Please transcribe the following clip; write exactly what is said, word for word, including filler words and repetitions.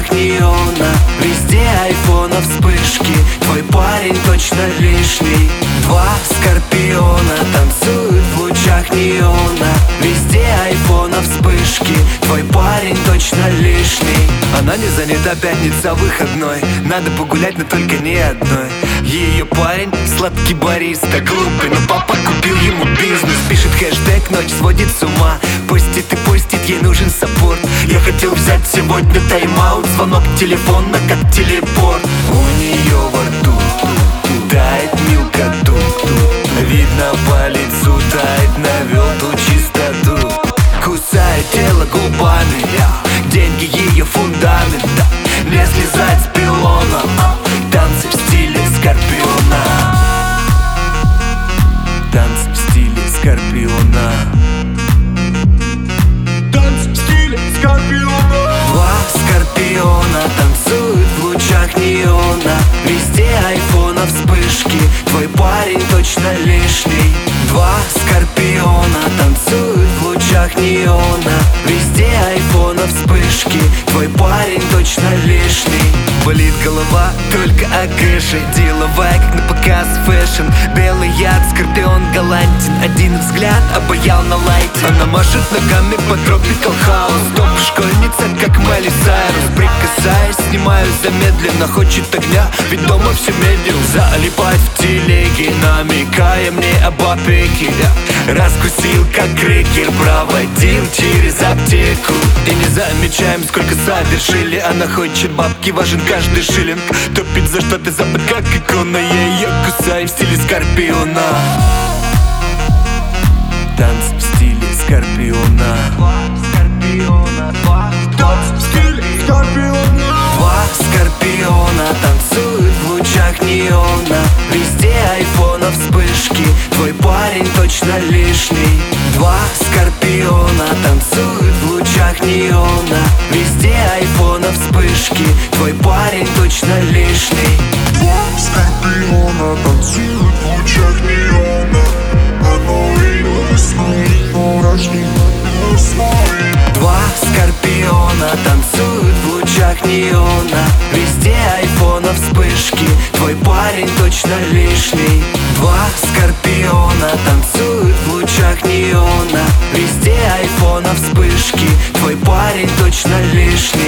лучах неона, везде айфона вспышки. Твой парень точно лишний. Два скорпиона танцуют в лучах неона, везде айфона вспышки. Твой парень точно лишний. Она не занята, пятница выходной, надо погулять, но только не одной. Ее парень сладкий бариста, глупый, но папа купил ему бизнес. Пишет хэштег, ночь сводит с ума, постит и постит, ей нужен саппорт. Я хотел взять сегодня тайм-аут, звонок телефона как телепорт. У нее во рту тает милка тут, видно по лицу тает, навел ту чистоту. Кусает тело губами, деньги ее фундамент. Не слезать с пилона, танцы в стиле скорпиона. Танцы в стиле скорпиона. Танцы в стиле скорпиона. Два скорпиона танцуют в лучах неона, везде айфона вспышки. Твой парень точно лишний. Два скорпиона танцуют в лучах неона, везде айфона вспышки. Твой парень точно лишний. Болит голова только о кэше, деловая, как на показ фэшн. Белый яд, скорпион галантен, один взгляд обаял на лайте. Она машет ногами по Tropical House, топ-школьница, как Майли Сайрус. Прикасаясь, снимаю замедленно, хочет огня, ведь дома все медленно. Залипать в телеге, намекая мне об опеке. Раскусил, как крекер, проводил через аптеку. И не замечаем, сколько совершили. Она хочет бабки, важен каждый шиллинг. Топит за что-то забыт, как икона. Я ее кусаю в стиле скорпиона. Танцы в стиле скорпиона. Танцы в стиле скорпиона. Два скорпиона танцуют в лучах неона, везде айфона вспышки. Твой парень точно лишний. Два скорпиона танцуют в лучах неона, везде айфона вспышки. Твой парень точно лишний. Два скорпиона танцуют в лучах неона, оно и весной, но рождено весной. Два скорпиона танцуют в лучах неона, везде айфона вспышки. Твой парень точно лишний. Два скорпиона танцуют в лучах неона, везде айфона вспышки. Твой парень точно лишний.